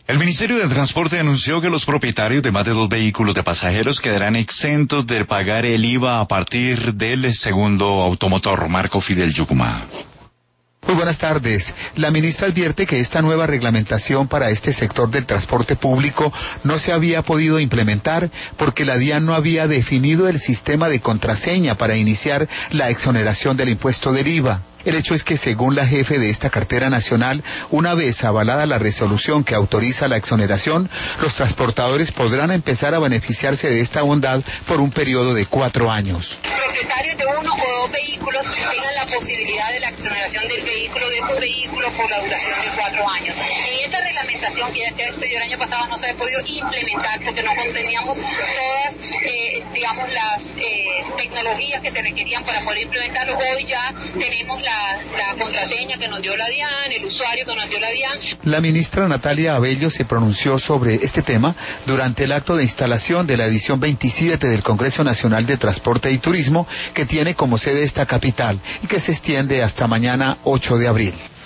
El Ministerio de Transporte anunció que los propietarios de más de 2 vehículos de pasajeros quedarán exentos de pagar el IVA a partir del segundo automotor. Marco Fidel Yucumá. Muy buenas tardes. La ministra advierte que esta nueva reglamentación para este sector del transporte público no se había podido implementar porque la DIAN no había definido el sistema de contraseña para iniciar la exoneración del impuesto del IVA. El hecho es que, según la jefe de esta cartera nacional, una vez avalada la resolución que autoriza la exoneración, los transportadores podrán empezar a beneficiarse de esta bondad por un periodo de 4 años. Propietarios de 1 o 2 vehículos tengan la posibilidad de la exoneración del vehículo, de un vehículo, por la duración de 4 años. En esta reglamentación que ya se expedió el año pasado no se ha podido implementar porque no conteníamos todas, las tecnologías que se requerían para poder implementarlo. Hoy ya tenemos la contraseña que nos dio la DIAN, el usuario que nos dio la DIAN. La ministra Natalia Abello se pronunció sobre este tema durante el acto de instalación de la edición 27 del Congreso Nacional de Transporte y Turismo, que tiene como sede esta capital y que se extiende hasta mañana 8 de abril.